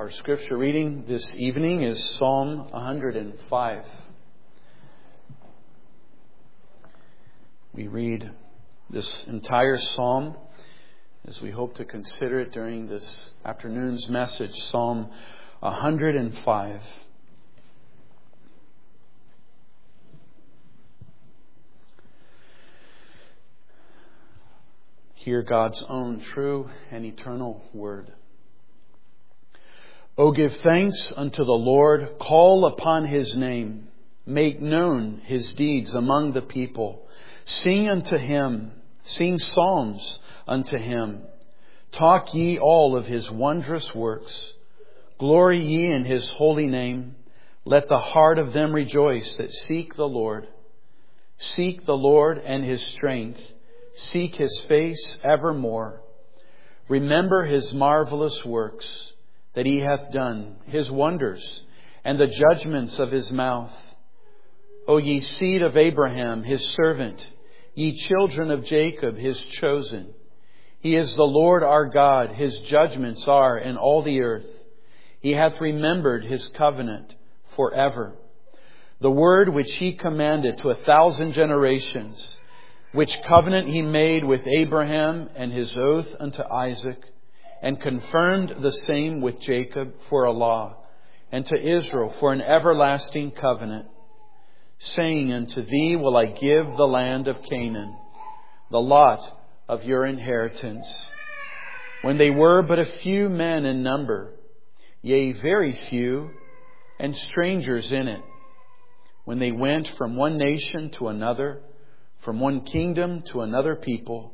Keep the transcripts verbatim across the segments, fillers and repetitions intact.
Our scripture reading this evening is Psalm one hundred five. We read this entire psalm as we hope to consider it during this afternoon's message, Psalm one hundred five. Hear God's own true and eternal word. O give thanks unto the Lord, call upon His name, make known His deeds among the people. Sing unto Him, sing psalms unto Him. Talk ye all of His wondrous works. Glory ye in His holy name. Let the heart of them rejoice that seek the Lord. Seek the Lord and His strength. Seek His face evermore. Remember His marvelous works that He hath done, His wonders, and the judgments of His mouth. O ye seed of Abraham, His servant, ye children of Jacob, His chosen. He is the Lord our God, His judgments are in all the earth. He hath remembered His covenant forever. The word which He commanded to a thousand generations, which covenant He made with Abraham and His oath unto Isaac, and confirmed the same with Jacob for a law, and to Israel for an everlasting covenant, saying, Unto thee will I give the land of Canaan, the lot of your inheritance. When they were but a few men in number, yea, very few, and strangers in it, when they went from one nation to another, from one kingdom to another people,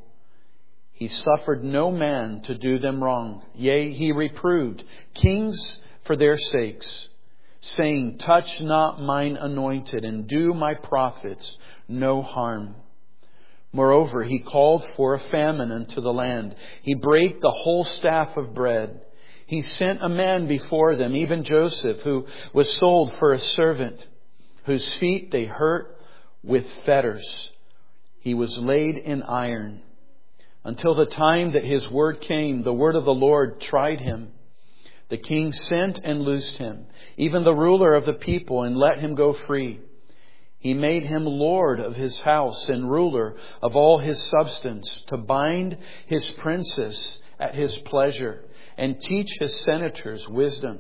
He suffered no man to do them wrong. Yea, He reproved kings for their sakes, saying, Touch not mine anointed, and do my prophets no harm. Moreover, He called for a famine unto the land. He brake the whole staff of bread. He sent a man before them, even Joseph, who was sold for a servant, whose feet they hurt with fetters. He was laid in iron, until the time that His word came. The word of the Lord tried Him. The king sent and loosed him, even the ruler of the people, and let him go free. He made him lord of his house and ruler of all his substance, to bind his princes at His pleasure, and teach his senators wisdom.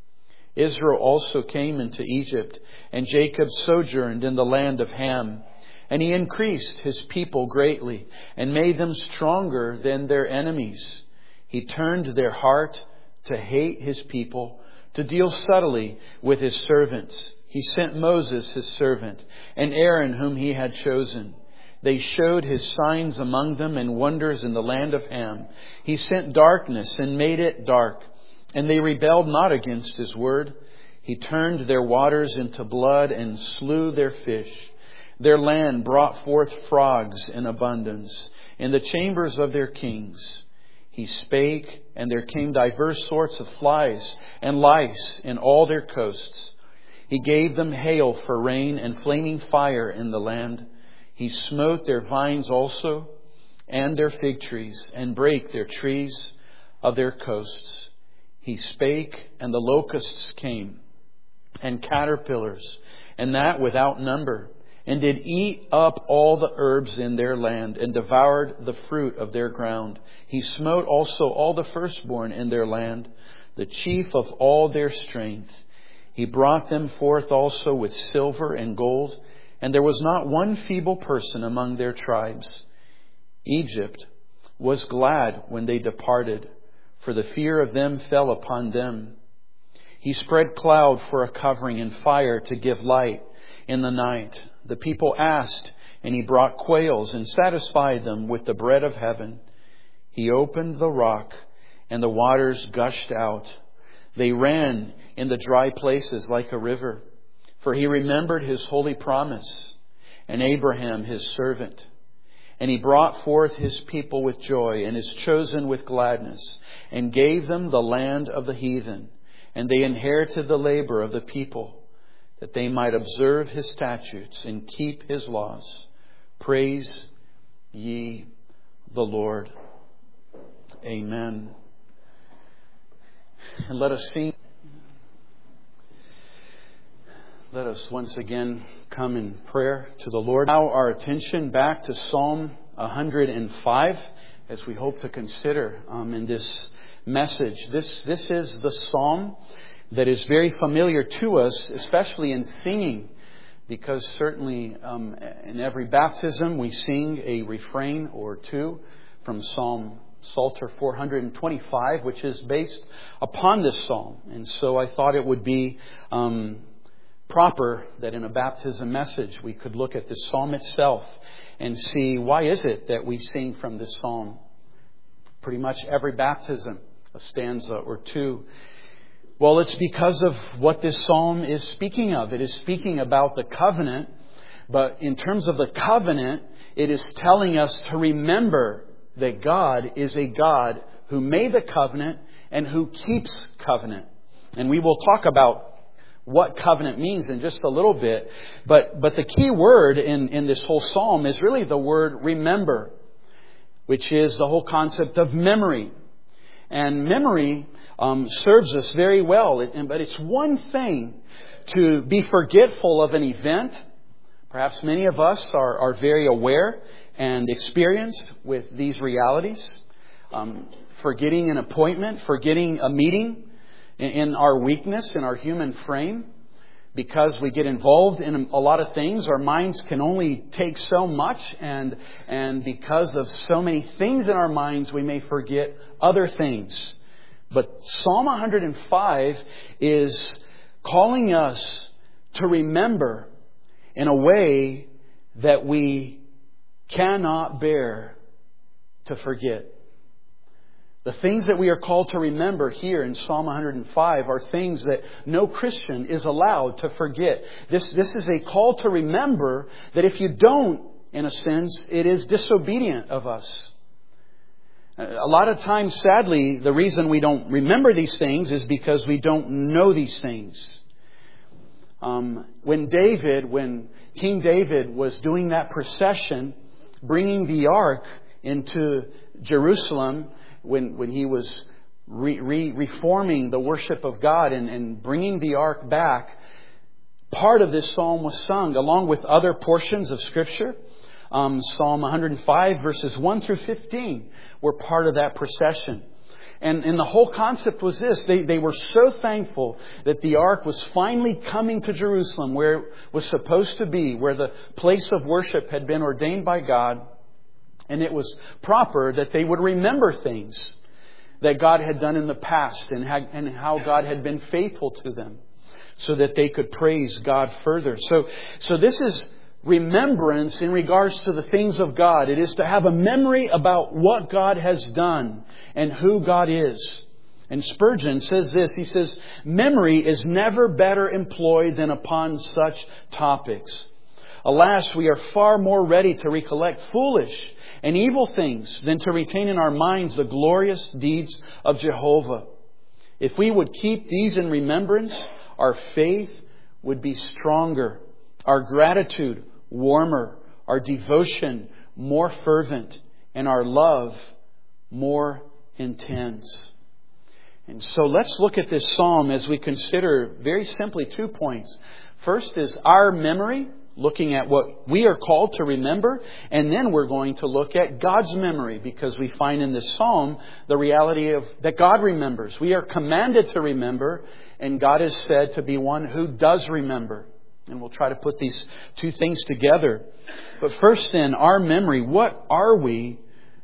Israel also came into Egypt, and Jacob sojourned in the land of Ham. And He increased His people greatly, and made them stronger than their enemies. He turned their heart to hate His people, to deal subtly with His servants. He sent Moses His servant, and Aaron whom He had chosen. They showed His signs among them and wonders in the land of Ham. He sent darkness and made it dark, and they rebelled not against His word. He turned their waters into blood and slew their fish. Their land brought forth frogs in abundance in the chambers of their kings. He spake, and there came divers sorts of flies and lice in all their coasts. He gave them hail for rain and flaming fire in the land. He smote their vines also and their fig trees, and brake their trees of their coasts. He spake, and the locusts came, and caterpillars, and that without number, and did eat up all the herbs in their land, and devoured the fruit of their ground. He smote also all the firstborn in their land, the chief of all their strength. He brought them forth also with silver and gold, and there was not one feeble person among their tribes. Egypt was glad when they departed, for the fear of them fell upon them. He spread cloud for a covering, and fire to give light in the night. The people asked, and He brought quails and satisfied them with the bread of heaven. He opened the rock, and the waters gushed out. They ran in the dry places like a river. For He remembered His holy promise, and Abraham His servant. And He brought forth His people with joy, and His chosen with gladness, and gave them the land of the heathen. And they inherited the labor of the people, that they might observe His statutes and keep His laws. Praise ye the Lord. Amen. And let us sing Let us once again come in prayer to the Lord. Now our attention back to Psalm one hundred five as we hope to consider um, in this message. This, this is the psalm that is very familiar to us, especially in singing, because certainly um, in every baptism we sing a refrain or two from Psalm Psalter four hundred twenty-five, which is based upon this psalm. And so I thought it would be um, proper that in a baptism message we could look at this psalm itself and see why is it that we sing from this psalm. Pretty much every baptism, a stanza or two. Well, it's because of what this psalm is speaking of. It is speaking about the covenant, but in terms of the covenant, it is telling us to remember that God is a God who made the covenant and who keeps covenant. And we will talk about what covenant means in just a little bit. But but the key word in, in this whole psalm is really the word remember, which is the whole concept of memory. And memory um, serves us very well. It, but it's one thing to be forgetful of an event. Perhaps many of us are, are very aware and experienced with these realities. Um, forgetting an appointment, forgetting a meeting in, in our weakness, in our human frame. Because we get involved in a lot of things, our minds can only take so much. And, and because of so many things in our minds, we may forget other things. But Psalm one hundred five is calling us to remember in a way that we cannot bear to forget. The things that we are called to remember here in Psalm one hundred five are things that no Christian is allowed to forget. This, this is a call to remember that if you don't, in a sense, it is disobedient of us. A lot of times, sadly, the reason we don't remember these things is because we don't know these things. Um, when David, when King David was doing that procession, bringing the ark into Jerusalem, when, when he was re, re, reforming the worship of God and, and bringing the ark back, part of this psalm was sung along with other portions of Scripture. Um, Psalm one hundred five verses one through fifteen were part of that procession. And, and the whole concept was this. They, they were so thankful that the ark was finally coming to Jerusalem where it was supposed to be, where the place of worship had been ordained by God. And it was proper that they would remember things that God had done in the past and, had, and how God had been faithful to them so that they could praise God further. So, so this is remembrance in regards to the things of God. It is to have a memory about what God has done and who God is. And Spurgeon says this. He says, memory is never better employed than upon such topics. Alas, we are far more ready to recollect foolish and evil things than to retain in our minds the glorious deeds of Jehovah. If we would keep these in remembrance, our faith would be stronger, our gratitude warmer, our devotion more fervent, and our love more intense. And so let's look at this psalm as we consider very simply two points. First is our memory, looking at what we are called to remember. And then we're going to look at God's memory, because we find in this psalm the reality of that God remembers. We are commanded to remember, and God is said to be one who does remember. And we'll try to put these two things together. But first then, our memory. What are we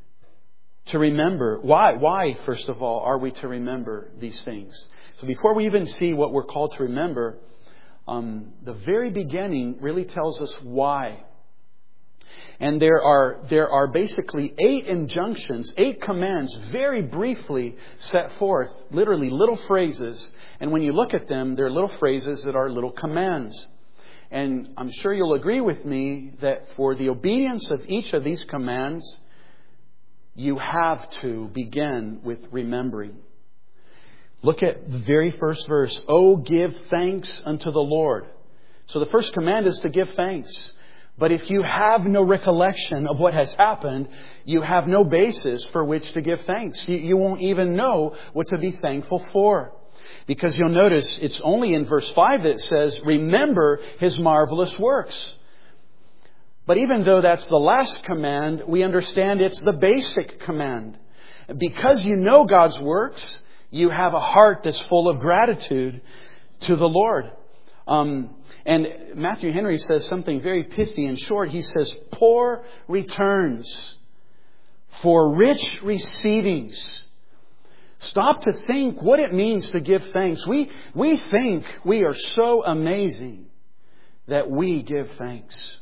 to remember? Why, why, first of all, are we to remember these things? So before we even see what we're called to remember, Um, the very beginning really tells us why. And there are there are basically eight injunctions, eight commands, very briefly set forth, literally little phrases. And when you look at them, they're little phrases that are little commands. And I'm sure you'll agree with me that for the obedience of each of these commands, you have to begin with remembering. Look at the very first verse. Oh, give thanks unto the Lord. So the first command is to give thanks. But if you have no recollection of what has happened, you have no basis for which to give thanks. You, you won't even know what to be thankful for. Because you'll notice it's only in verse five that it says, remember His marvelous works. But even though that's the last command, we understand it's the basic command. Because you know God's works, you have a heart that's full of gratitude to the Lord. Um, and Matthew Henry says something very pithy and short. He says, poor returns for rich receivings. Stop to think what it means to give thanks. We, we think we are so amazing that we give thanks.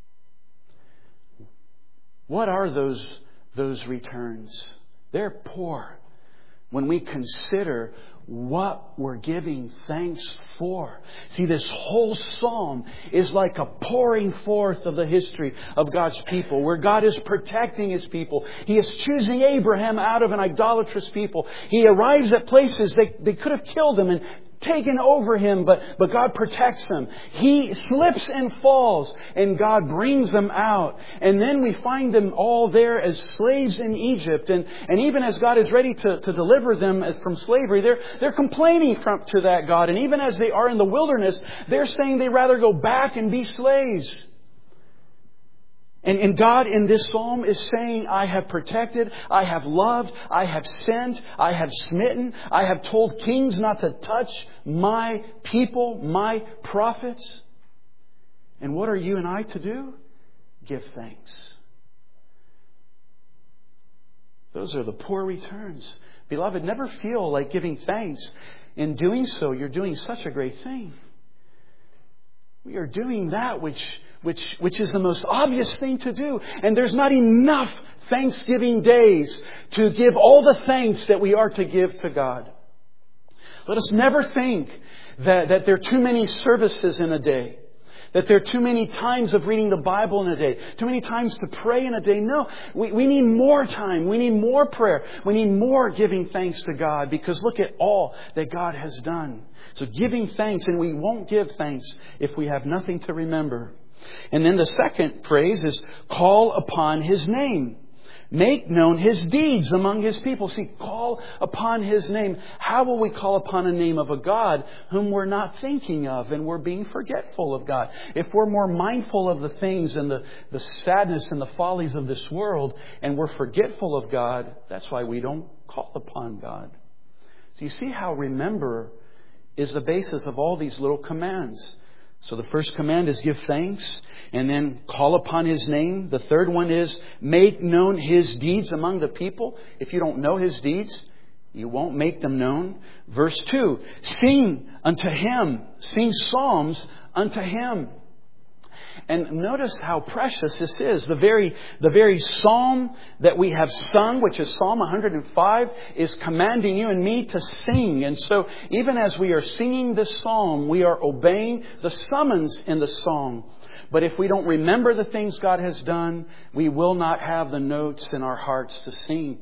What are those, those returns? They're poor when we consider what we're giving thanks for. See, this whole psalm is like a pouring forth of the history of God's people, where God is protecting His people. He is choosing Abraham out of an idolatrous people. He arrives at places they, they could have killed him and taken over him, but, but God protects them. He slips and falls, and God brings them out. And then we find them all there as slaves in Egypt. And, and even as God is ready to, to deliver them as from slavery, they're, they're complaining from, to that God. And even as they are in the wilderness, they're saying they'd rather go back and be slaves. And, and God in this psalm is saying, I have protected, I have loved, I have sent, I have smitten, I have told kings not to touch my people, my prophets. And what are you and I to do? Give thanks. Those are the poor returns. Beloved, never feel like giving thanks. In doing so, you're doing such a great thing. We are doing that which Which, which is the most obvious thing to do. And there's not enough Thanksgiving days to give all the thanks that we are to give to God. Let us never think that, that there are too many services in a day. That there are too many times of reading the Bible in a day. Too many times to pray in a day. No, we, we need more time. We need more prayer. We need more giving thanks to God. Because look at all that God has done. So giving thanks, and we won't give thanks if we have nothing to remember. And then the second phrase is call upon His name. Make known His deeds among His people. See, call upon His name. How will we call upon a name of a God whom we're not thinking of and we're being forgetful of God? If we're more mindful of the things and the, the sadness and the follies of this world and we're forgetful of God, that's why we don't call upon God. So you see how remember is the basis of all these little commands. So the first command is give thanks and then call upon His name. The third one is make known His deeds among the people. If you don't know His deeds, you won't make them known. Verse two, sing unto Him. Sing psalms unto Him. And notice how precious this is. The very, the very psalm that we have sung, which is Psalm one hundred five, is commanding you and me to sing. And so even as we are singing this psalm, we are obeying the summons in the song. But if we don't remember the things God has done, we will not have the notes in our hearts to sing.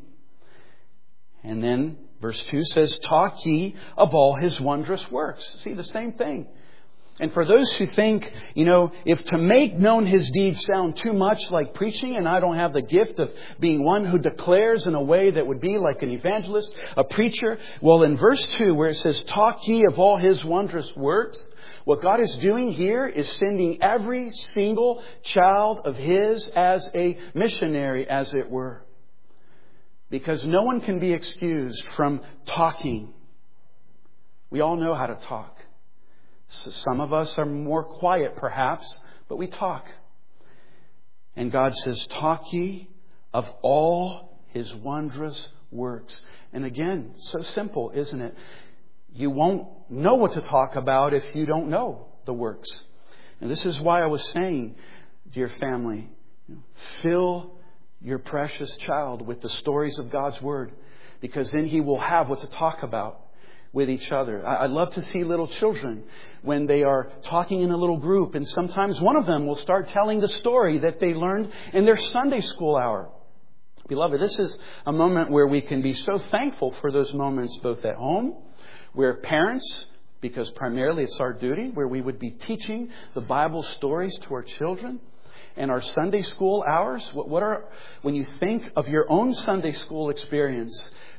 And then verse two says, talk ye of all His wondrous works. See, the same thing. And for those who think, you know, if to make known His deeds sound too much like preaching, and I don't have the gift of being one who declares in a way that would be like an evangelist, a preacher. Well, in verse two, where it says, talk ye of all His wondrous works, what God is doing here is sending every single child of His as a missionary, as it were. Because no one can be excused from talking. We all know how to talk. So some of us are more quiet, perhaps, but we talk. And God says, talk ye of all His wondrous works. And again, so simple, isn't it? You won't know what to talk about if you don't know the works. And this is why I was saying, dear family, fill your precious child with the stories of God's Word, because then he will have what to talk about with each other. I love to see little children when they are talking in a little group, and sometimes one of them will start telling the story that they learned in their Sunday school hour. Beloved, this is a moment where we can be so thankful for those moments, both at home, where parents, because primarily it's our duty, where we would be teaching the Bible stories to our children, and our Sunday school hours. What are, when you think of your own Sunday school experience,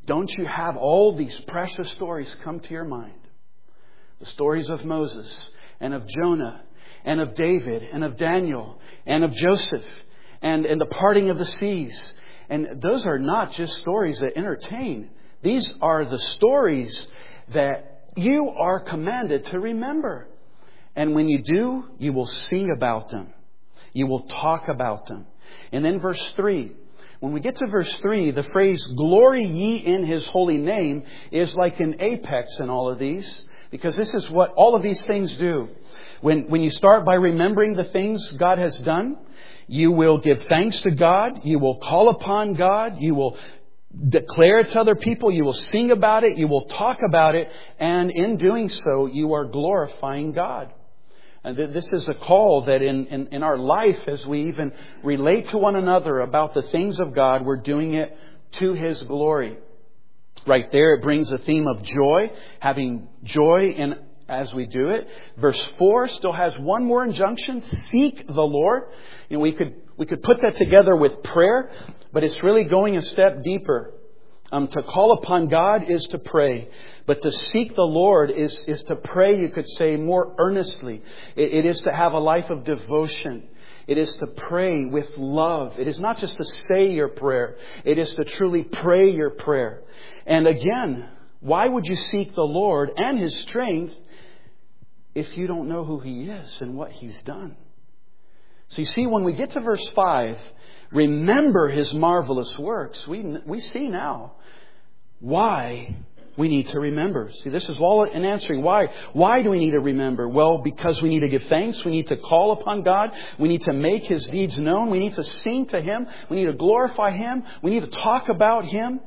don't you have all these precious stories come to your mind? The stories of Moses and of Jonah and of David and of Daniel and of Joseph and, and the parting of the seas. And those are not just stories that entertain. These are the stories that you are commanded to remember. And when you do, you will sing about them. You will talk about them. And then verse three. When we get to verse three, the phrase, glory ye in His holy name, is like an apex in all of these. Because this is what all of these things do. When, when you start by remembering the things God has done, you will give thanks to God. You will call upon God. You will declare it to other people. You will sing about it. You will talk about it. And in doing so, you are glorifying God. And this is a call that in, in, in our life, as we even relate to one another about the things of God, we're doing it to His glory. Right there, it brings a theme of joy, having joy in as we do it. Verse four still has one more injunction: seek the Lord. You know, we could we could put that together with prayer, but it's really going a step deeper. Um, to call upon God is to pray, but to seek the Lord is is to pray. You could say more earnestly. It, it is to have a life of devotion. It is to pray with love. It is not just to say your prayer. It is to truly pray your prayer. And again, why would you seek the Lord and His strength if you don't know who He is and what He's done? So you see, when we get to verse five, remember His marvelous works, we we see now why we need to remember. See, this is all in answering why. Why do we need to remember? Well, because we need to give thanks. We need to call upon God. We need to make His deeds known. We need to sing to Him. We need to glorify Him. We need to talk about Him.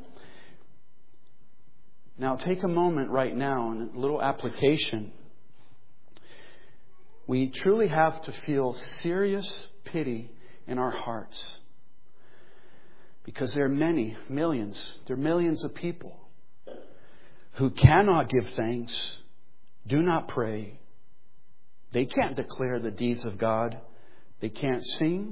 Now, take a moment right now and a little application. We truly have to feel serious pity in our hearts. Because there are many, millions, there are millions of people who cannot give thanks, do not pray. They can't declare the deeds of God. They can't sing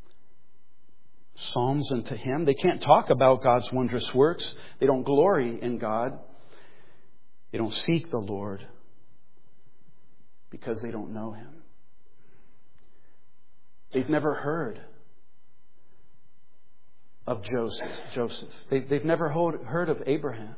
psalms unto Him. They can't talk about God's wondrous works. They don't glory in God. They don't seek the Lord because they don't know Him. They've never heard of Joseph. Joseph. They, they've never heard of Abraham.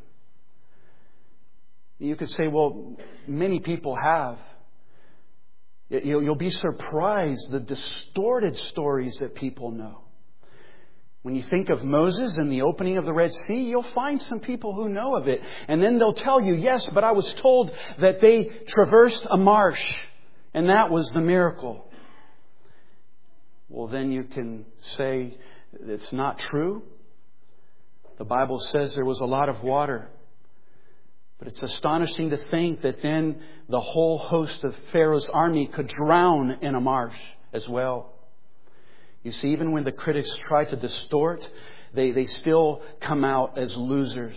You could say, well, many people have. You'll be surprised the distorted stories that people know. When you think of Moses and the opening of the Red Sea, you'll find some people who know of it. And then they'll tell you, yes, but I was told that they traversed a marsh, and that was the miracle. Well, then you can say it's not true. The Bible says there was a lot of water. But it's astonishing to think that then the whole host of Pharaoh's army could drown in a marsh as well. You see, even when the critics try to distort, they, they still come out as losers.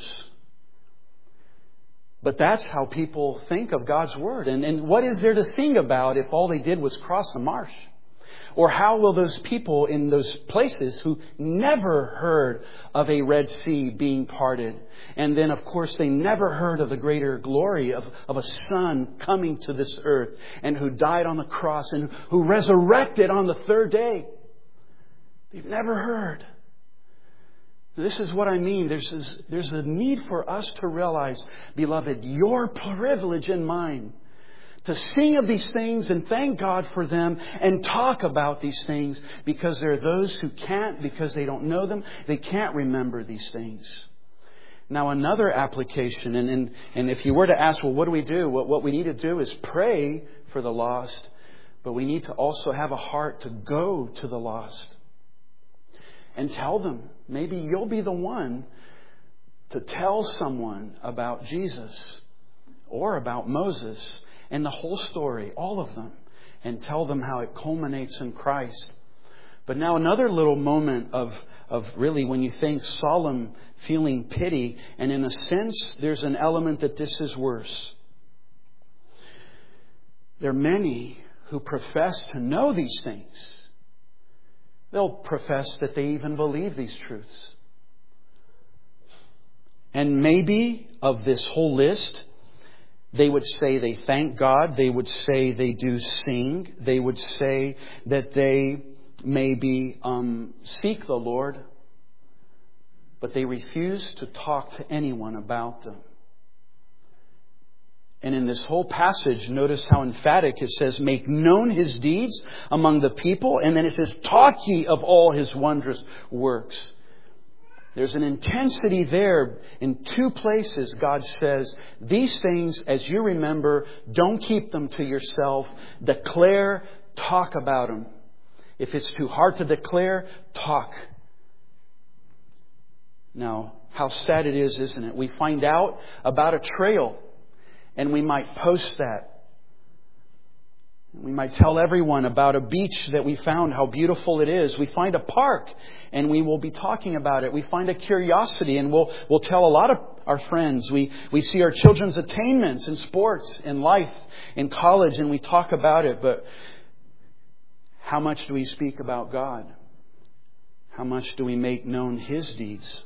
But that's how people think of God's Word. And, and what is there to sing about if all they did was cross a marsh? Or how will those people in those places who never heard of a Red Sea being parted, and then, of course, they never heard of the greater glory of, of a Son coming to this earth and who died on the cross and who resurrected on the third day? They've never heard. This is what I mean. There's, this, there's a need for us to realize, beloved, your privilege and mine, to sing of these things and thank God for them and talk about these things, because there are those who can't, because they don't know them. They can't remember these things. Now, another application, and, and, and if you were to ask, well, what do we do? What, what we need to do is pray for the lost, but we need to also have a heart to go to the lost and tell them. Maybe you'll be the one to tell someone about Jesus or about Moses and the whole story, all of them, and tell them how it culminates in Christ. But now another little moment of, of really, when you think solemn, feeling pity, and in a sense, there's an element that this is worse. There are many who profess to know these things. They'll profess that they even believe these truths. And maybe of this whole list, they would say they thank God. They would say they do sing. They would say that they maybe um, seek the Lord. But they refuse to talk to anyone about them. And in this whole passage, notice how emphatic it says, make known His deeds among the people. And then it says, talk ye of all His wondrous works. There's an intensity there. In two places, God says, these things, as you remember, don't keep them to yourself. Declare, talk about them. If it's too hard to declare, talk. Now, how sad it is, isn't it? We find out about a trail and we might post that. We might tell everyone about a beach that we found, how beautiful it is. We find a park and we will be talking about it. We find a curiosity and we'll we'll tell a lot of our friends. We we see our children's attainments in sports, in life, in college, and we talk about it. But how much do we speak about God? How much do we make known His deeds?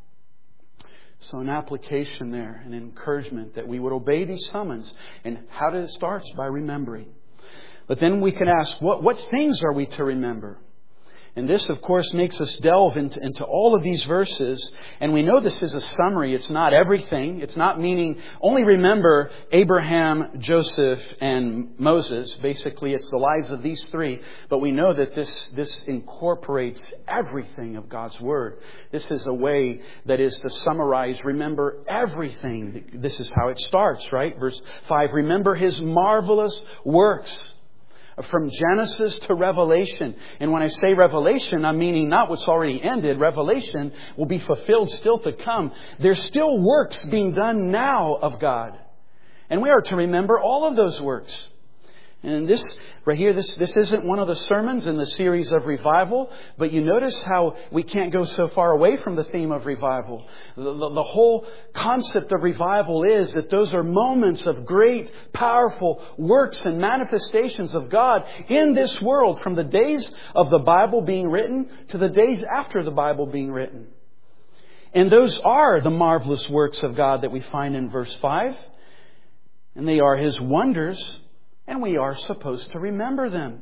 So an application there, an encouragement that we would obey these summons. And how does it start? By remembering. But then we can ask, what, what things are we to remember? And this, of course, makes us delve into, into all of these verses. And we know this is a summary. It's not everything. It's not meaning only remember Abraham, Joseph, and Moses. Basically, it's the lives of these three. But we know that this, this incorporates everything of God's Word. This is a way that is to summarize, remember everything. This is how it starts, right? Verse five, remember His marvelous works. From Genesis to Revelation. And when I say Revelation, I'm meaning not what's already ended. Revelation will be fulfilled still to come. There's still works being done now of God. And we are to remember all of those works. And this, right here, this, this isn't one of the sermons in the series of revival, but you notice how we can't go so far away from the theme of revival. The, the, the whole concept of revival is that those are moments of great, powerful works and manifestations of God in this world, from the days of the Bible being written to the days after the Bible being written. And those are the marvelous works of God that we find in verse five. And they are His wonders. And we are supposed to remember them.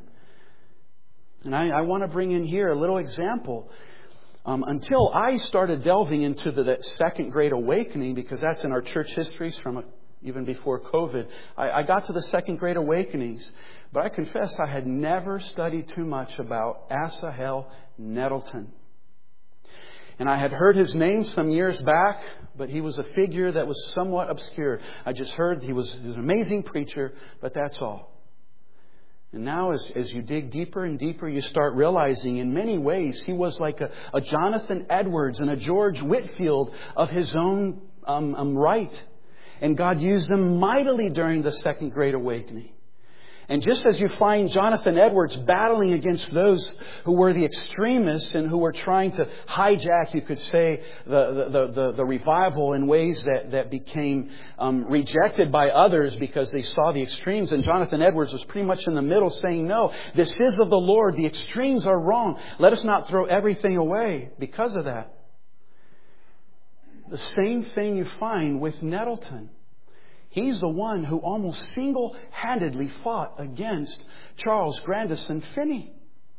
And I, I want to bring in here a little example. Um, until I started delving into the, the Second Great Awakening, because that's in our church histories from a, even before COVID, I, I got to the Second Great Awakenings. But I confess I had never studied too much about Asahel Nettleton. And I had heard his name some years back, but he was a figure that was somewhat obscure. I just heard he was, he was an amazing preacher, but that's all. And now as, as you dig deeper and deeper, you start realizing in many ways he was like a, a Jonathan Edwards and a George Whitefield of his own um, um, right. And God used them mightily during the Second Great Awakening. And just as you find Jonathan Edwards battling against those who were the extremists and who were trying to hijack, you could say, the, the, the, the revival in ways that, that became um, rejected by others because they saw the extremes. And Jonathan Edwards was pretty much in the middle saying, no, this is of the Lord. The extremes are wrong. Let us not throw everything away because of that. The same thing you find with Nettleton. He's the one who almost single-handedly fought against Charles Grandison Finney.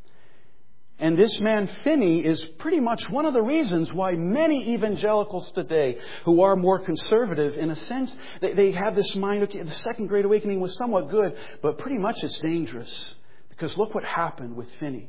And this man Finney is pretty much one of the reasons why many evangelicals today who are more conservative, in a sense, they, they have this mind, okay, the Second Great Awakening was somewhat good, but pretty much it's dangerous. Because look what happened with Finney.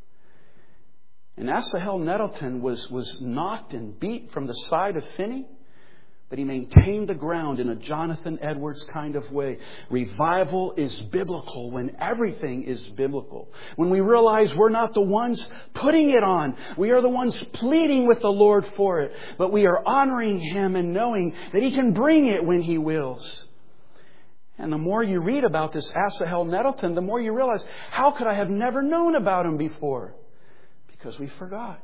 And Asahel Nettleton was, was knocked and beat from the side of Finney. But he maintained the ground in a Jonathan Edwards kind of way. Revival is biblical when everything is biblical. When we realize we're not the ones putting it on. We are the ones pleading with the Lord for it. But we are honoring Him and knowing that He can bring it when He wills. And the more you read about this Asahel Nettleton, the more you realize, how could I have never known about him before? Because we forgot.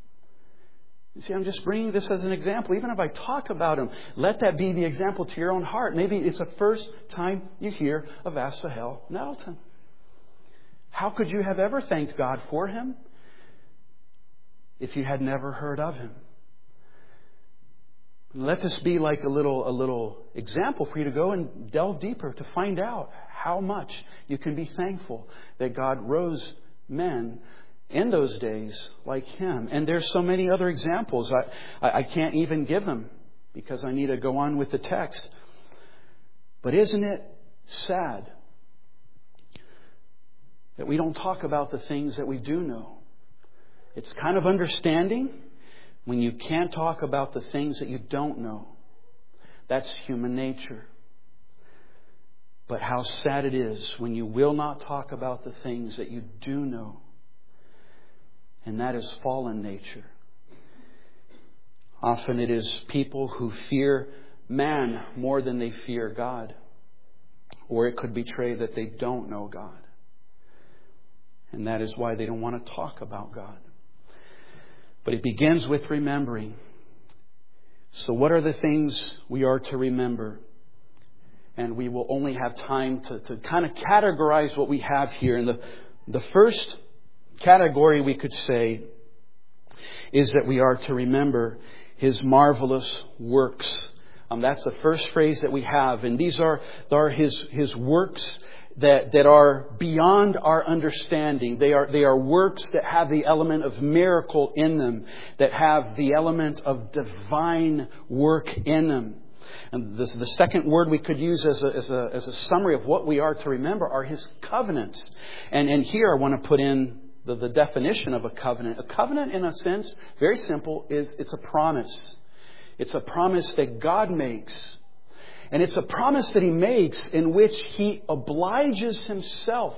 You see, I'm just bringing this as an example. Even if I talk about him, let that be the example to your own heart. Maybe it's the first time you hear of Asahel Nettleton. How could you have ever thanked God for him if you had never heard of him? Let this be like a little, a little example for you to go and delve deeper to find out how much you can be thankful that God rose men in those days like him. And there's so many other examples. I, I, I can't even give them because I need to go on with the text. But isn't it sad that we don't talk about the things that we do know? It's kind of understanding when you can't talk about the things that you don't know. That's human nature. But how sad it is when you will not talk about the things that you do know. And that is fallen nature. Often it is people who fear man more than they fear God. Or it could betray that they don't know God. And that is why they don't want to talk about God. But it begins with remembering. So what are the things we are to remember? And we will only have time to, to kind of categorize what we have here. And the, the first category we could say is that we are to remember His marvelous works. Um, that's the first phrase that we have. And these are, are His, His works that, that are beyond our understanding. They are, they are works that have the element of miracle in them, that have the element of divine work in them. And this, the second word we could use as a, as a, as a summary of what we are to remember are His covenants. And, and here I want to put in the, the definition of a covenant. A covenant, in a sense, very simple, is it's a promise. It's a promise that God makes. And it's a promise that He makes in which He obliges Himself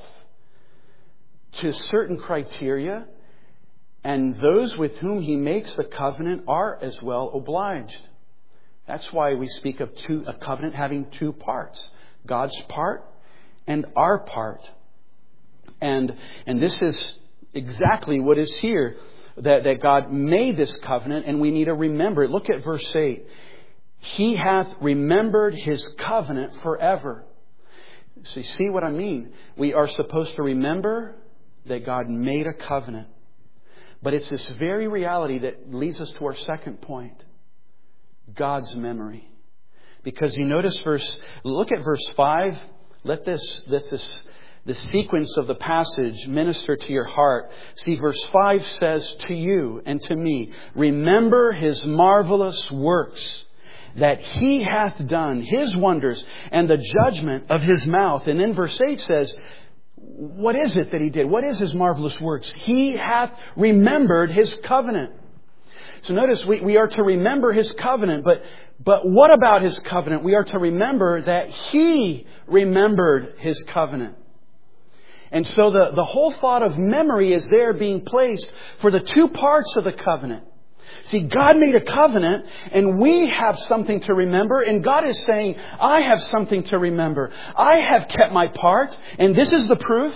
to certain criteria. And those with whom He makes the covenant are as well obliged. That's why we speak of two, a covenant having two parts. God's part and our part. And, and this is exactly what is here. That, that God made this covenant and we need to remember it. Look at verse eight. He hath remembered His covenant forever. So you see what I mean? We are supposed to remember that God made a covenant. But it's this very reality that leads us to our second point. God's memory. Because you notice verse, look at verse five. Let this, let this, the sequence of the passage minister to your heart. See, verse five says to you and to me, remember His marvelous works that He hath done, His wonders, and the judgment of His mouth. And then verse eight says, what is it that He did? What is His marvelous works? He hath remembered His covenant. So notice we, we are to remember His covenant, but, but what about His covenant? We are to remember that He remembered His covenant. And so the, the whole thought of memory is there being placed for the two parts of the covenant. See, God made a covenant and we have something to remember. And God is saying, I have something to remember. I have kept my part. And this is the proof.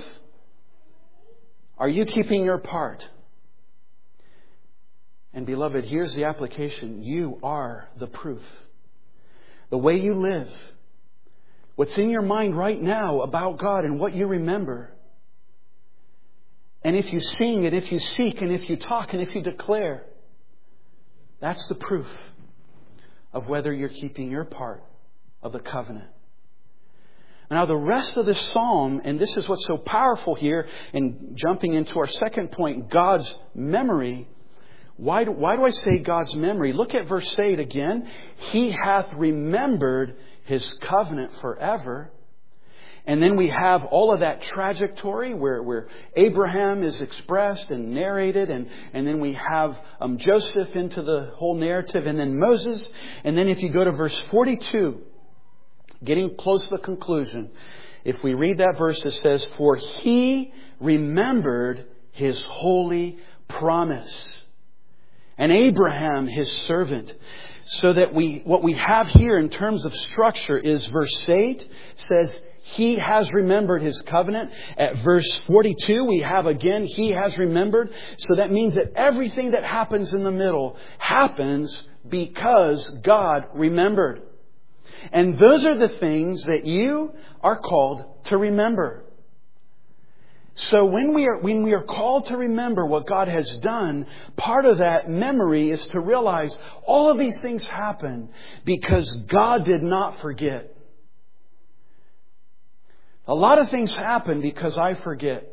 Are you keeping your part? And beloved, here's the application. You are the proof. The way you live. What's in your mind right now about God and what you remember. And if you sing and if you seek and if you talk and if you declare. That's the proof of whether you're keeping your part of the covenant. Now the rest of this psalm, and this is what's so powerful here, in jumping into our second point, God's memory. Why do, why do I say God's memory? Look at verse eight again. He hath remembered His covenant forever. And then we have all of that trajectory where, where Abraham is expressed and narrated. And, and then we have um, Joseph into the whole narrative. And then Moses. And then if you go to verse forty-two, getting close to the conclusion. If we read that verse, it says, for He remembered His holy promise. And Abraham, His servant. So that we, what we have here in terms of structure is verse eight says, He has remembered His covenant. At verse forty-two, we have again, He has remembered. So that means that everything that happens in the middle happens because God remembered. And those are the things that you are called to remember. So when we are when we are called to remember what God has done, part of that memory is to realize all of these things happen because God did not forget. A lot of things happen because I forget.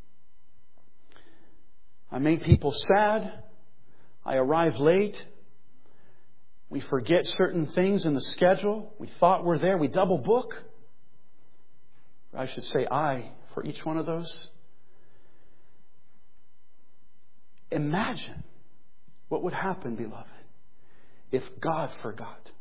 I make people sad. I arrive late. We forget certain things in the schedule. We thought we're there. We double book. I should say I for each one of those. Imagine what would happen, beloved, if God forgot.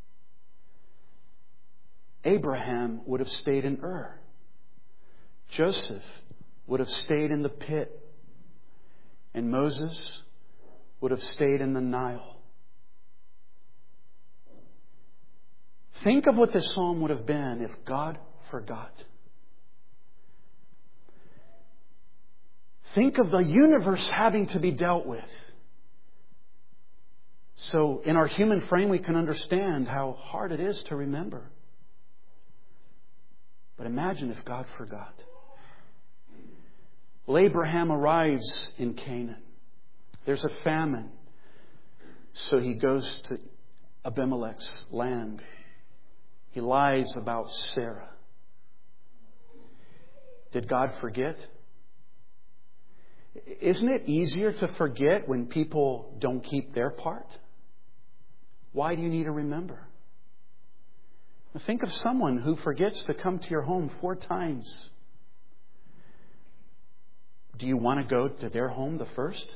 Abraham would have stayed in Ur. Joseph would have stayed in the pit. And Moses would have stayed in the Nile. Think of what this psalm would have been if God forgot. Think of the universe having to be dealt with. So in our human frame we can understand how hard it is to remember. But imagine if God forgot. Well, Abraham arrives in Canaan. There's a famine. So he goes to Abimelech's land. He lies about Sarah. Did God forget? Isn't it easier to forget when people don't keep their part? Why do you need to remember? Think of someone who forgets to come to your home four times. Do you want to go to their home the first?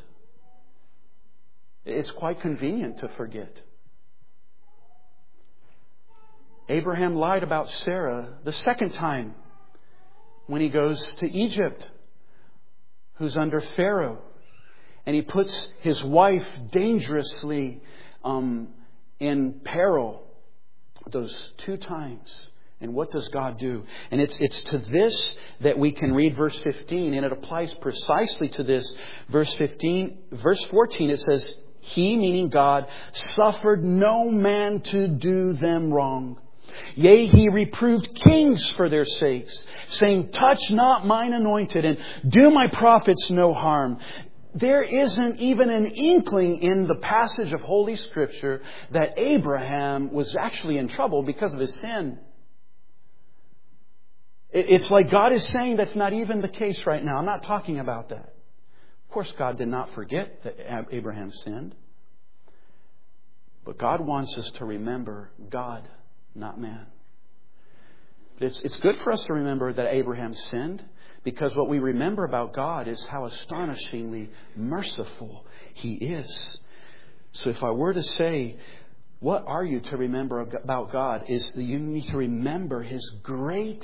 It's quite convenient to forget. Abraham lied about Sarah the second time when he goes to Egypt, who's under Pharaoh. And he puts his wife dangerously um, in peril those two times. And what does God do? And it's it's to this that we can read verse fifteen, and it applies precisely to this. Verse fifteen, verse fourteen, it says, He, meaning God, suffered no man to do them wrong. Yea, He reproved kings for their sakes, saying, Touch not mine anointed, and do my prophets no harm. There isn't even an inkling in the passage of Holy Scripture that Abraham was actually in trouble because of his sin. It's like God is saying that's not even the case right now. I'm not talking about that. Of course, God did not forget that Abraham sinned. But God wants us to remember God, not man. It's, it's good for us to remember that Abraham sinned, because what we remember about God is how astonishingly merciful He is. So if I were to say, what are you to remember about God? Is that you need to remember His great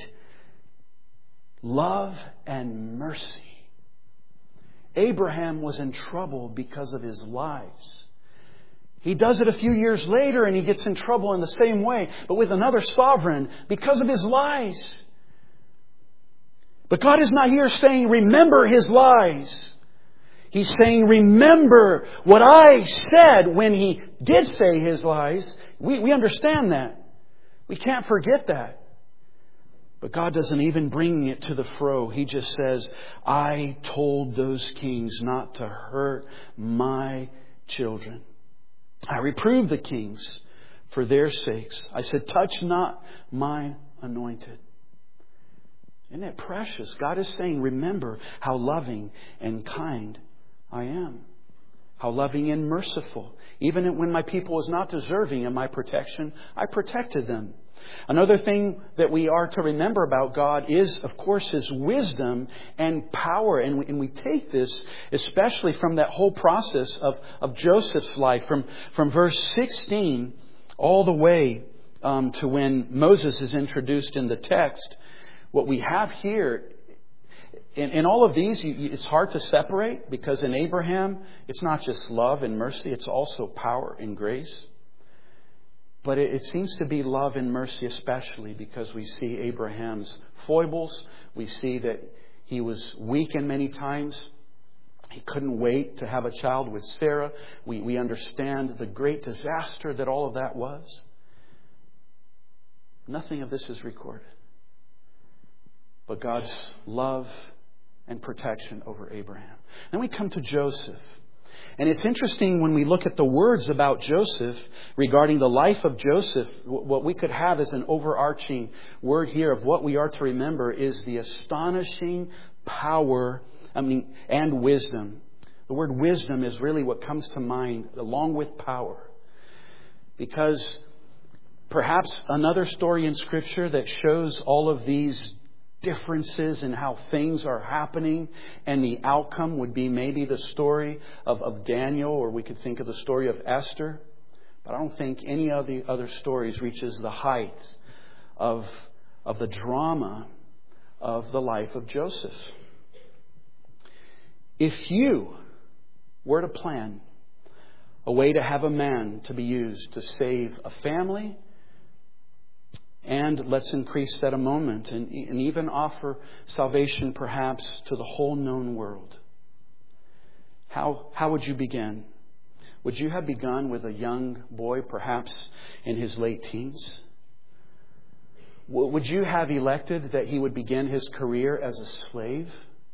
love and mercy. Abraham was in trouble because of his lies. He does it a few years later and he gets in trouble in the same way, but with another sovereign because of his lies. But God is not here saying, remember his lies. He's saying, remember what I said when he did say his lies. We, we understand that. We can't forget that. But God doesn't even bring it to the fro. He just says, I told those kings not to hurt my children. I reproved the kings for their sakes. I said, touch not mine anointed. Isn't it precious? God is saying, remember how loving and kind I am. How loving and merciful. Even when my people was not deserving of my protection, I protected them. Another thing that we are to remember about God is, of course, His wisdom and power. And we, and we take this especially from that whole process of, of Joseph's life, from, from verse sixteen all the way um, to when Moses is introduced in the text. What we have here, in, in all of these, you, it's hard to separate, because in Abraham, it's not just love and mercy, it's also power and grace. But it seems to be love and mercy especially because we see Abraham's foibles. We see that he was weak in many times. He couldn't wait to have a child with Sarah. We, we understand the great disaster that all of that was. Nothing of this is recorded. But God's love and protection over Abraham. Then we come to Joseph. And it's interesting when we look at the words about Joseph regarding the life of Joseph, what we could have as an overarching word here of what we are to remember is the astonishing power, I mean, and wisdom. The word wisdom is really what comes to mind along with power. Because perhaps another story in Scripture that shows all of these differences in how things are happening and the outcome would be maybe the story of, of Daniel, or we could think of the story of Esther. But I don't think any of the other stories reaches the height of, of the drama of the life of Joseph. If you were to plan a way to have a man to be used to save a family, and let's increase that a moment and, and even offer salvation perhaps to the whole known world, how, how would you begin? Would you have begun with a young boy, perhaps in his late teens? Would you have elected that he would begin his career as a slave?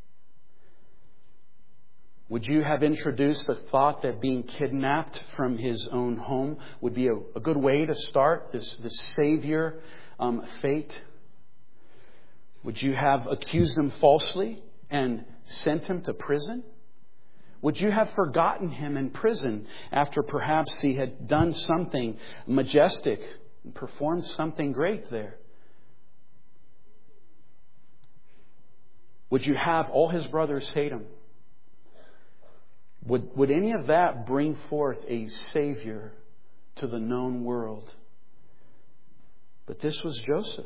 Would you have introduced the thought that being kidnapped from his own home would be a, a good way to start this, this Savior um, fate? Would you have accused him falsely and sent him to prison? Would you have forgotten him in prison after perhaps he had done something majestic, performed something great there? Would you have all his brothers hate him? Would, would any of that bring forth a Savior to the known world? But this was Joseph.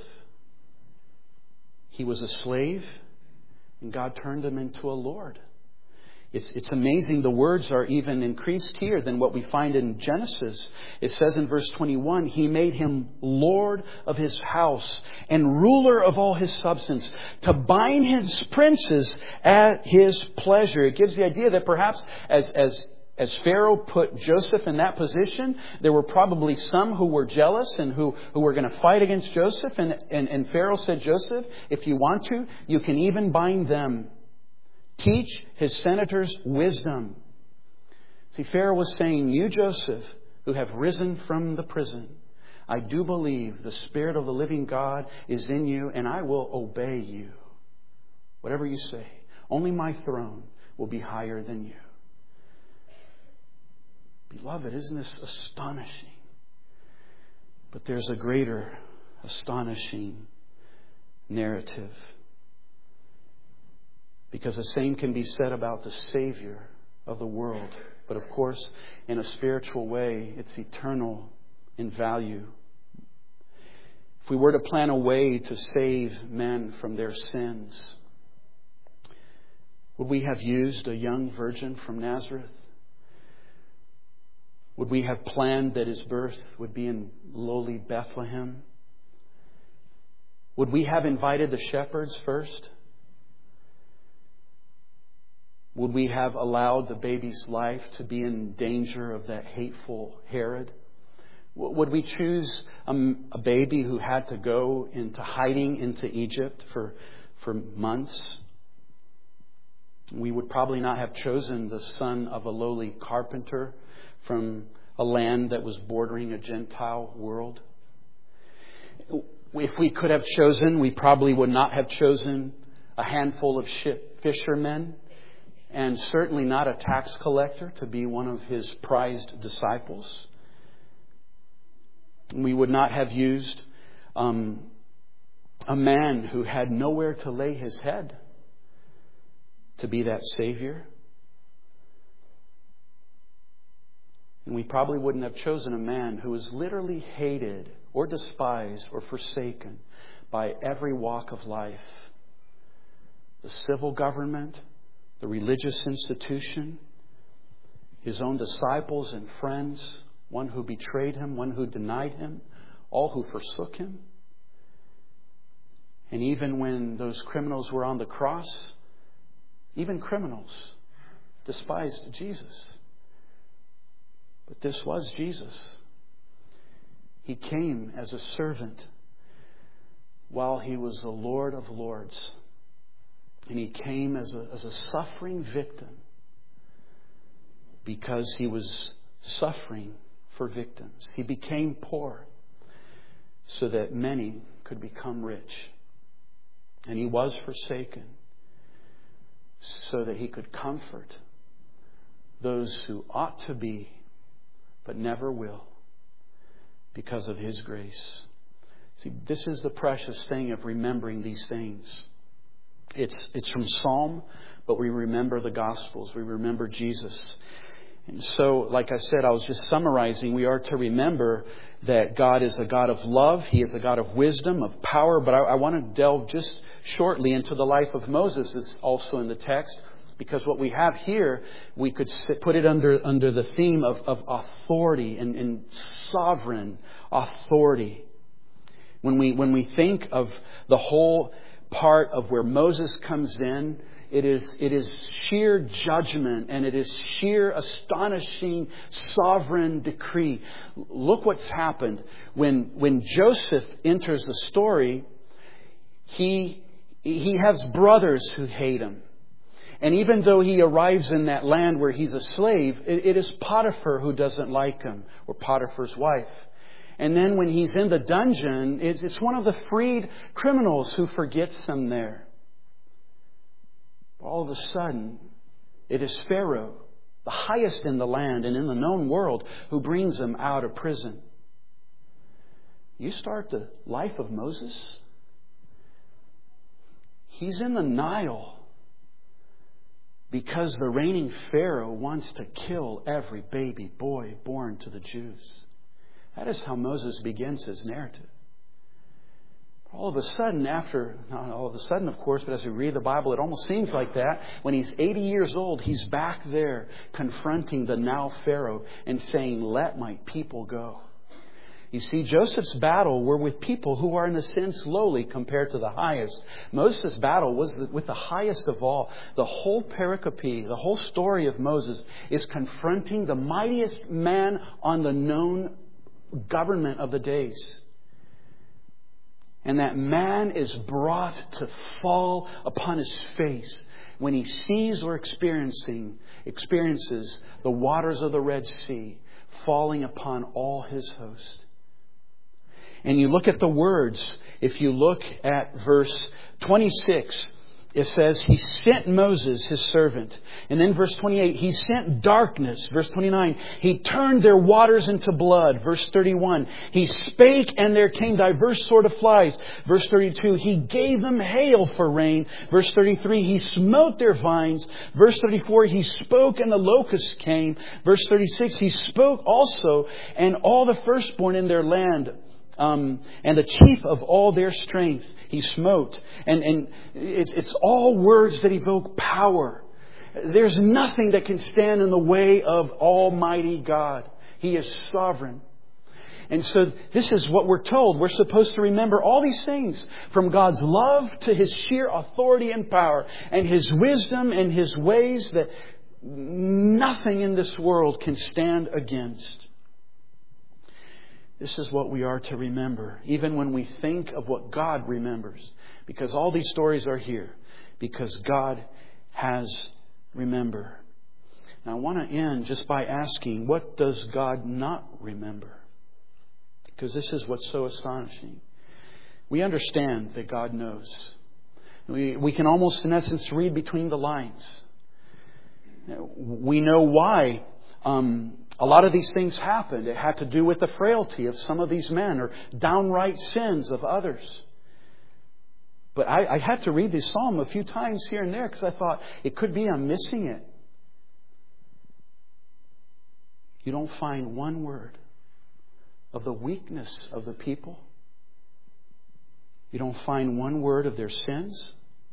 He was a slave, and God turned him into a Lord. It's, it's amazing. The words are even increased here than what we find in Genesis. It says in verse twenty-one, He made him Lord of his house and ruler of all his substance, to bind his princes at his pleasure. It gives the idea that perhaps as, as, as Pharaoh put Joseph in that position, there were probably some who were jealous and who, who were going to fight against Joseph. And, and, and Pharaoh said, Joseph, if you want to, you can even bind them. Teach his senators wisdom. See, Pharaoh was saying, you, Joseph, who have risen from the prison, I do believe the Spirit of the living God is in you, and I will obey you. Whatever you say, only my throne will be higher than you. Beloved, isn't this astonishing? But there's a greater astonishing narrative. Because the same can be said about the Savior of the world. But of course, in a spiritual way, it's eternal in value. If we were to plan a way to save men from their sins, would we have used a young virgin from Nazareth? Would we have planned that his birth would be in lowly Bethlehem? Would we have invited the shepherds first? Would we have allowed the baby's life to be in danger of that hateful Herod? Would we choose a, a baby who had to go into hiding into Egypt for, for months? We would probably not have chosen the son of a lowly carpenter from a land that was bordering a Gentile world. If we could have chosen, we probably would not have chosen a handful of ship fishermen, and certainly not a tax collector to be one of his prized disciples. We would not have used um, a man who had nowhere to lay his head to be that Savior. And we probably wouldn't have chosen a man who was literally hated or despised or forsaken by every walk of life. The civil government, the religious institution, his own disciples and friends, one who betrayed him, one who denied him, all who forsook him. And even when those criminals were on the cross, even criminals despised Jesus. But this was Jesus. He came as a servant while he was the Lord of Lords. And He came as a, as a suffering victim because He was suffering for victims. He became poor so that many could become rich. And He was forsaken so that He could comfort those who ought to be but never will because of His grace. See, this is the precious thing of remembering these things. It's, it's from Psalm, but we remember the Gospels. We remember Jesus. And so, like I said, I was just summarizing, we are to remember that God is a God of love. He is a God of wisdom, of power. But I, I want to delve just shortly into the life of Moses. It's also in the text. Because what we have here, we could sit, put it under under the theme of, of authority and, and sovereign authority. When we when we think of the whole part of where Moses comes in, it is it is sheer judgment and it is sheer astonishing sovereign decree. Look what's happened. When when Joseph enters the story, he he has brothers who hate him. And even though he arrives in that land where he's a slave, it, it is Potiphar who doesn't like him, or Potiphar's wife. And then when he's in the dungeon, it's, it's one of the freed criminals who forgets him there. All of a sudden, it is Pharaoh, the highest in the land and in the known world, who brings him out of prison. You start the life of Moses. He's in the Nile because the reigning Pharaoh wants to kill every baby boy born to the Jews. That is how Moses begins his narrative. All of a sudden, after, not all of a sudden, of course, but as we read the Bible, it almost seems like that. When he's eighty years old, he's back there confronting the now Pharaoh and saying, "Let my people go." You see, Joseph's battle were with people who are in a sense lowly compared to the highest. Moses' battle was with the highest of all. The whole pericope, the whole story of Moses is confronting the mightiest man on the known government of the days. And that man is brought to fall upon his face when he sees or experiencing experiences the waters of the Red Sea falling upon all his host. And you look at the words, if you look at verse twenty-six, it says, He sent Moses, His servant. And then verse twenty-eight, He sent darkness. Verse twenty-nine, He turned their waters into blood. Verse thirty-one, He spake and there came diverse sort of flies. Verse thirty-two, He gave them hail for rain. Verse thirty-three, He smote their vines. Verse thirty-four, He spoke and the locusts came. Verse thirty-six, He spoke also and all the firstborn in their land. Um, and the chief of all their strength He smote. And, and it's, it's all words that evoke power. There's nothing that can stand in the way of Almighty God. He is sovereign. And so this is what we're told. We're supposed to remember all these things, from God's love to His sheer authority and power, and His wisdom and His ways that nothing in this world can stand against. This is what we are to remember, even when we think of what God remembers. Because all these stories are here. Because God has remembered. Now I want to end just by asking, what does God not remember? Because this is what's so astonishing. We understand that God knows. We, we can almost, in essence, read between the lines. We know why um, a lot of these things happened. It had to do with the frailty of some of these men or downright sins of others. But I, I had to read this psalm a few times here and there because I thought it could be I'm missing it. You don't find one word of the weakness of the people. You don't find one word of their sins.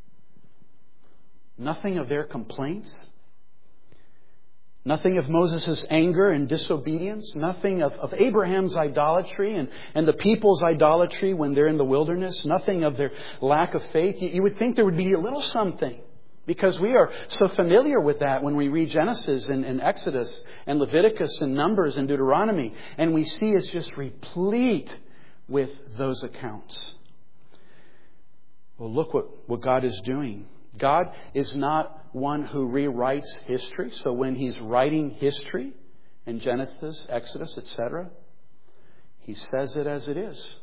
Nothing of their complaints. Nothing of Moses' anger and disobedience. Nothing of, of Abraham's idolatry and, and the people's idolatry when they're in the wilderness. Nothing of their lack of faith. You, you would think there would be a little something, because we are so familiar with that when we read Genesis and, and Exodus and Leviticus and Numbers and Deuteronomy. And we see it's just replete with those accounts. Well, look what, what God is doing. God is not one who rewrites history. So when He's writing history in Genesis, Exodus, et cetera, He says it as it is.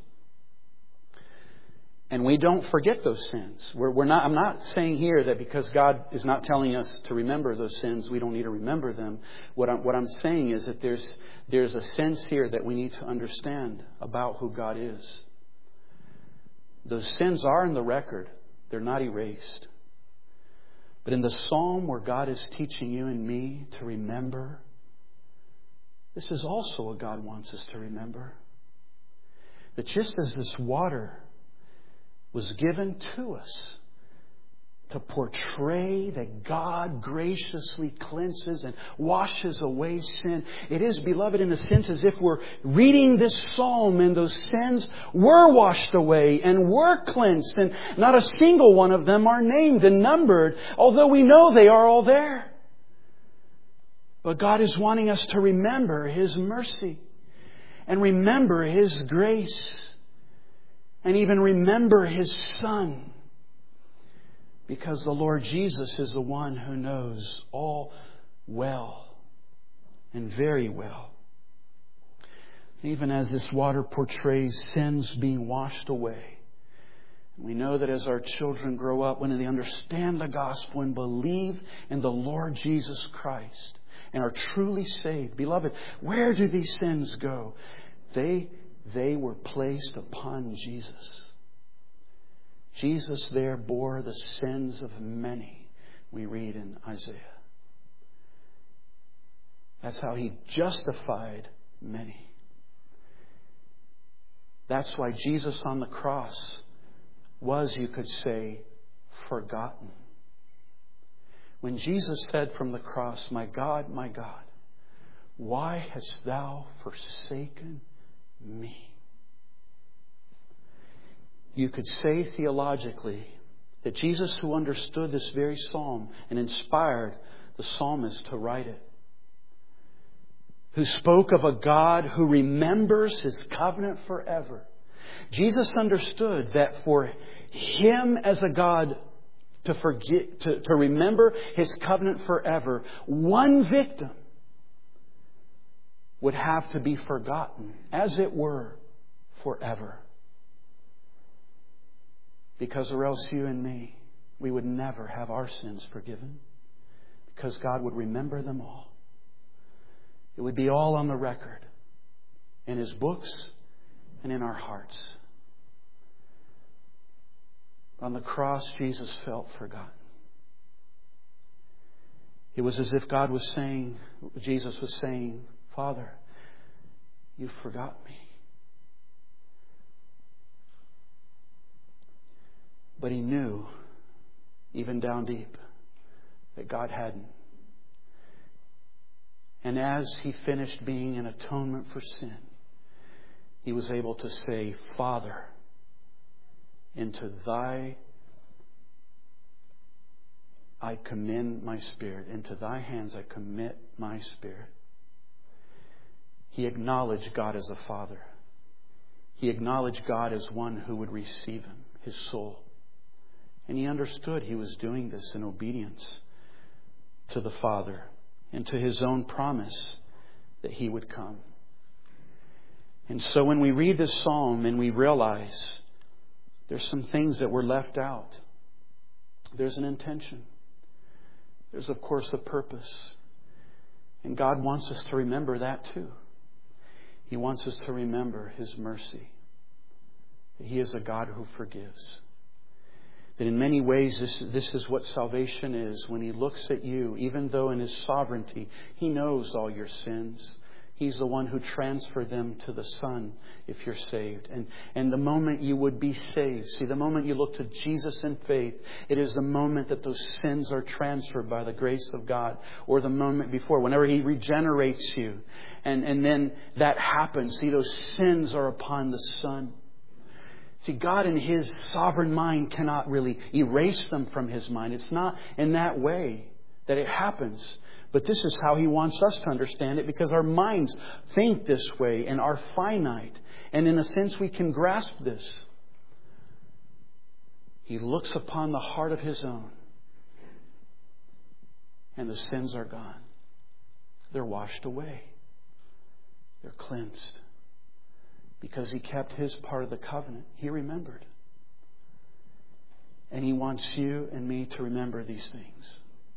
And we don't forget those sins. We're, we're not, I'm not saying here that because God is not telling us to remember those sins, we don't need to remember them. What I'm, what I'm saying is that there's, there's a sense here that we need to understand about who God is. Those sins are in the record. They're not erased. But in the psalm where God is teaching you and me to remember, this is also what God wants us to remember. That just as this water was given to us to portray that God graciously cleanses and washes away sin, it is, beloved, in a sense as if we're reading this psalm and those sins were washed away and were cleansed, and not a single one of them are named and numbered, although we know they are all there. But God is wanting us to remember His mercy and remember His grace and even remember His Son, because the Lord Jesus is the one who knows all well and very well. Even as this water portrays sins being washed away, we know that as our children grow up, when they understand the gospel and believe in the Lord Jesus Christ and are truly saved, beloved, where do these sins go? They They were placed upon Jesus. Jesus there bore the sins of many, we read in Isaiah. That's how He justified many. That's why Jesus on the cross was, you could say, forgotten. When Jesus said from the cross, "My God, my God, why hast Thou forsaken me?" You could say theologically that Jesus, who understood this very psalm and inspired the psalmist to write it, who spoke of a God who remembers His covenant forever, Jesus understood that for Him as a God to forget, to, to remember His covenant forever, one victim would have to be forgotten, as it were, forever. Because or else you and me, we would never have our sins forgiven. Because God would remember them all. It would be all on the record, in His books and in our hearts. On the cross, Jesus felt forgotten. It was as if God was saying, Jesus was saying, "Father, you forgot me." But He knew, even down deep, that God hadn't. And as He finished being an atonement for sin, He was able to say, "Father, into Thy I commend my spirit. Into Thy hands I commit my spirit." He acknowledged God as a Father. He acknowledged God as one who would receive him, his soul. And He understood He was doing this in obedience to the Father and to His own promise that He would come. And so when we read this psalm and we realize there's some things that were left out, there's an intention. There's, of course, a purpose. And God wants us to remember that too. He wants us to remember His mercy. That He is a God who forgives. That in many ways this, this is what salvation is. When He looks at you, even though in His sovereignty He knows all your sins, He's the one who transferred them to the Son if you're saved. And, and the moment you would be saved, see, the moment you look to Jesus in faith, it is the moment that those sins are transferred by the grace of God. Or the moment before, whenever He regenerates you. And, and then that happens. See, those sins are upon the Son. See, God in His sovereign mind cannot really erase them from His mind. It's not in that way that it happens. But this is how He wants us to understand it, because our minds think this way and are finite. And in a sense, we can grasp this. He looks upon the heart of His own and the sins are gone. They're washed away. They're cleansed. Because He kept His part of the covenant. He remembered. And He wants you and me to remember these things.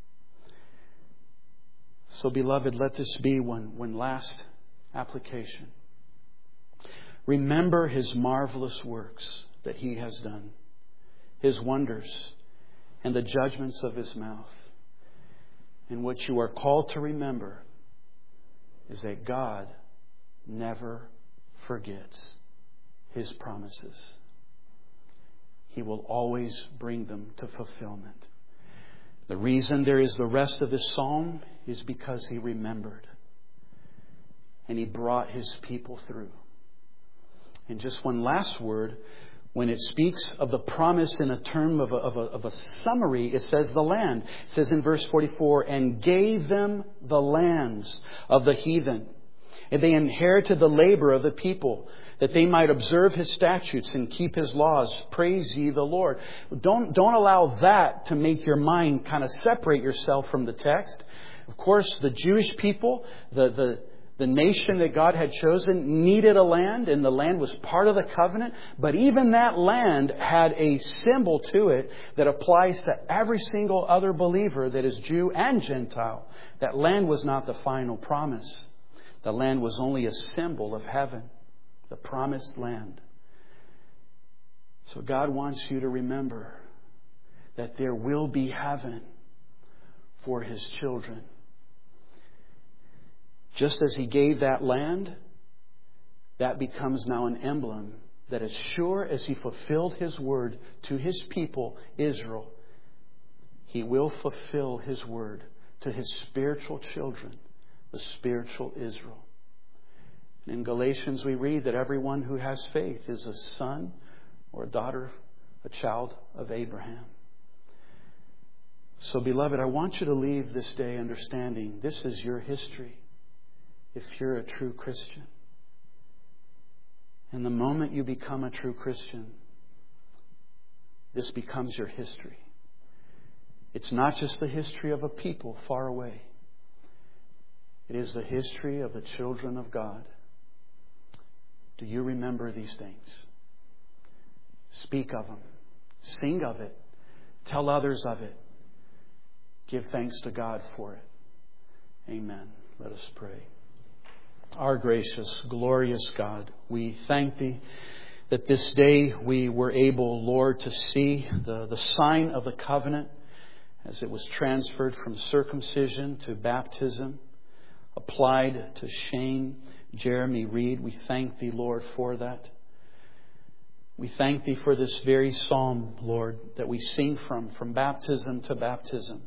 So, beloved, let this be one, one last application. Remember His marvelous works that He has done. His wonders and the judgments of His mouth. And what you are called to remember is that God never forgets His promises. He will always bring them to fulfillment. The reason there is the rest of this psalm is because He remembered. And He brought His people through. And just one last word. When it speaks of the promise in a term of a, of a, of a summary, it says the land. It says in verse forty-four, and gave them the lands of the heathen. And they inherited the labor of the people, that they might observe His statutes and keep His laws. Praise ye the Lord. Don't, don't allow that to make your mind kind of separate yourself from the text. Of course, the Jewish people, the, the, the nation that God had chosen, needed a land, and the land was part of the covenant. But even that land had a symbol to it that applies to every single other believer that is Jew and Gentile. That land was not the final promise. The land was only a symbol of heaven, the promised land. So God wants you to remember that there will be heaven for His children. Just as He gave that land, that becomes now an emblem that as sure as He fulfilled His word to His people, Israel, He will fulfill His word to His spiritual children, the spiritual Israel. And in Galatians we read that everyone who has faith is a son or a daughter, a child of Abraham. So, beloved, I want you to leave this day understanding this is your history if you're a true Christian. And the moment you become a true Christian, this becomes your history. It's not just the history of a people far away. It is the history of the children of God. Do you remember these things? Speak of them. Sing of it. Tell others of it. Give thanks to God for it. Amen. Let us pray. Our gracious, glorious God, we thank Thee that this day we were able, Lord, to see the, the sign of the covenant as it was transferred from circumcision to baptism, applied to Shane, Jeremy Reed. We thank Thee, Lord, for that. We thank Thee for this very psalm, Lord, that we sing from, from baptism to baptism.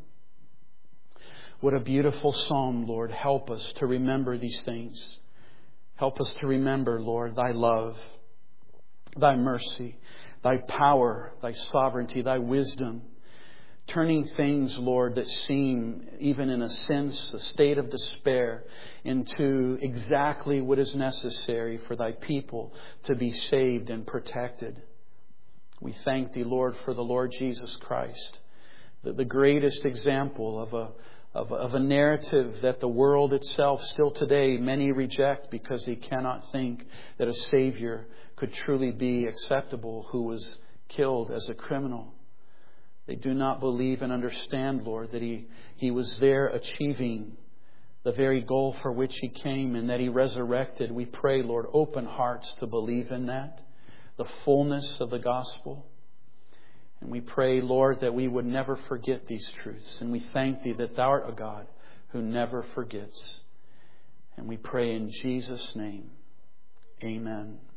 What a beautiful psalm, Lord. Help us to remember these things. Help us to remember, Lord, Thy love, Thy mercy, Thy power, Thy sovereignty, Thy wisdom. Turning things, Lord, that seem, even in a sense, a state of despair, into exactly what is necessary for Thy people to be saved and protected. We thank Thee, Lord, for the Lord Jesus Christ, the, the greatest example of a Of, of a narrative that the world itself still today many reject because they cannot think that a Savior could truly be acceptable who was killed as a criminal. They do not believe and understand, Lord, that He, he was there achieving the very goal for which He came and that He resurrected. We pray, Lord, open hearts to believe in that, the fullness of the gospel. And we pray, Lord, that we would never forget these truths. And we thank Thee that Thou art a God who never forgets. And we pray in Jesus' name. Amen.